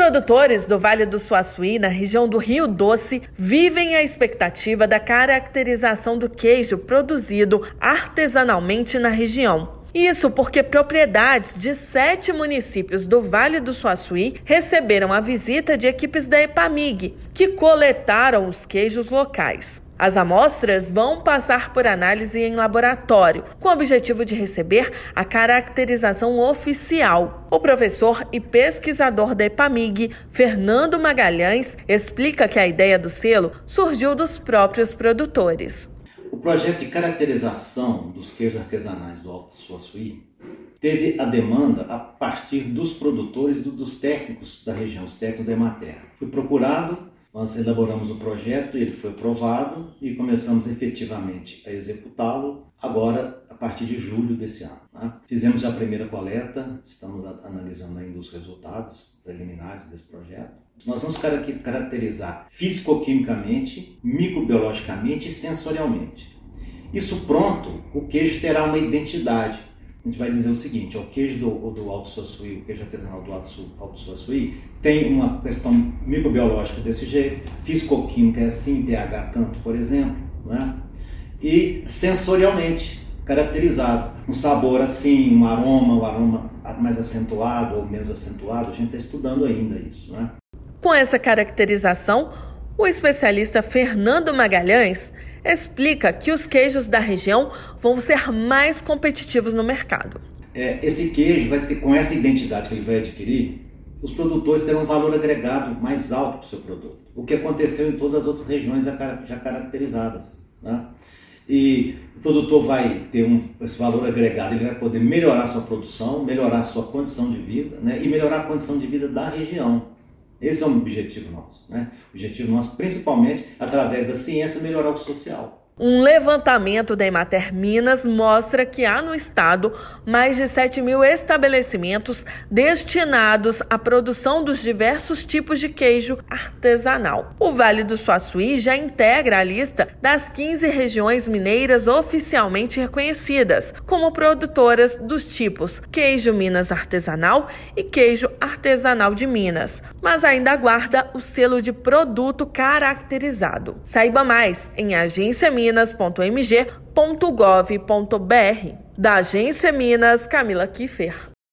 produtores do Vale do Suaçuí, na região do Rio Doce, vivem a expectativa da caracterização do queijo produzido artesanalmente na região. Isso porque propriedades de 7 municípios do Vale do Suaçuí receberam a visita de equipes da EPAMIG, que coletaram os queijos locais. As amostras vão passar por análise em laboratório, com o objetivo de receber a caracterização oficial. O professor e pesquisador da EPAMIG, Fernando Magalhães, explica que a ideia do selo surgiu dos próprios produtores. O projeto de caracterização dos queijos artesanais do Alto Suaçuí teve a demanda a partir dos produtores e dos técnicos da região, os técnicos da Ematerra. Fui procurado. Nós elaboramos o projeto, ele foi aprovado e começamos efetivamente a executá-lo agora a partir de julho desse ano. Né? Fizemos a primeira coleta, estamos analisando ainda os resultados preliminares desse projeto. Nós vamos caracterizar fisicoquimicamente, microbiologicamente e sensorialmente. Isso pronto, o queijo terá uma identidade. A gente vai dizer o seguinte, o queijo do Alto Suaçuí, o queijo artesanal do Alto Suaçuí, tem uma questão microbiológica desse jeito, fisicoquímica é assim, pH tanto, por exemplo, né? E sensorialmente caracterizado. Um sabor assim, um aroma mais acentuado ou menos acentuado, a gente está estudando ainda isso, né? Com essa caracterização, o especialista Fernando Magalhães explica que os queijos da região vão ser mais competitivos no mercado. Esse queijo vai ter, com essa identidade que ele vai adquirir, os produtores terão um valor agregado mais alto para o seu produto. O que aconteceu em todas as outras regiões já caracterizadas, né? E o produtor vai ter esse valor agregado, ele vai poder melhorar a sua produção, melhorar a sua condição de vida, né? E melhorar a condição de vida da região. Esse é o objetivo nosso, né? O objetivo nosso, principalmente, através da ciência, melhorar o social. Um levantamento da Emater Minas mostra que há no estado mais de 7.000 estabelecimentos destinados à produção dos diversos tipos de queijo artesanal. O Vale do Suaçuí já integra a lista das 15 regiões mineiras oficialmente reconhecidas como produtoras dos tipos queijo Minas artesanal e queijo artesanal de Minas, mas ainda aguarda o selo de produto caracterizado. Saiba mais em agenciaminas.mg.gov.br. Da Agência Minas, Camila Kiffer.